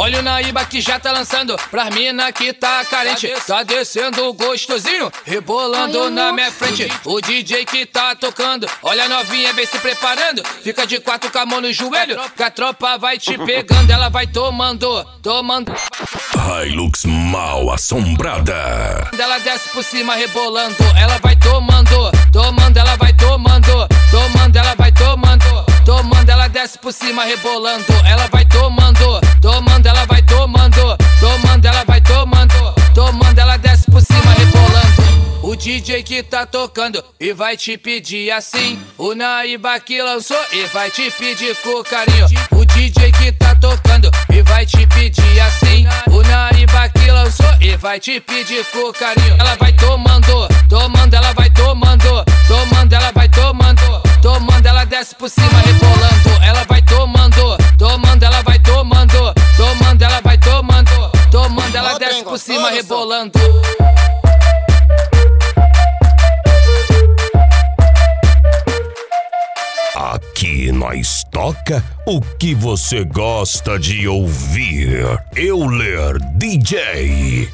Olha o Naíba que já tá lançando pras mina que tá carente. Tá descendo gostosinho, rebolando na minha frente. O DJ que tá tocando, olha a novinha vem se preparando. Fica de quatro com a mão no joelho, que a tropa vai te pegando. Ela vai tomando, tomando. Hilux mal assombrada. Ela desce por cima rebolando. Ela vai tomando, tomando. Ela vai tomando, tomando. Ela vai tomando, tomando. Ela desce por cima rebolando. Ela vai tomando, tomando. Ela vai tomando, tomando. Ela vai tomando, tomando. Ela desce por cima rebolando. O DJ que tá tocando e vai te pedir assim. O Naíba que lançou e vai te pedir com carinho. O DJ que tá tocando e vai te pedir assim. O Naíba que lançou e vai te pedir com carinho. Ela vai tomando, tomando. Ela vai tomando, tomando. Ela vai tomando, tomando. Ela desce por cima rebolando. Ela vai tomando, tomando. Ela vai tomando, tomando. Ela vai tomando, tomando. Ela desce por cima rebolando. Aqui nós toca o que você gosta de ouvir. Euler DJ.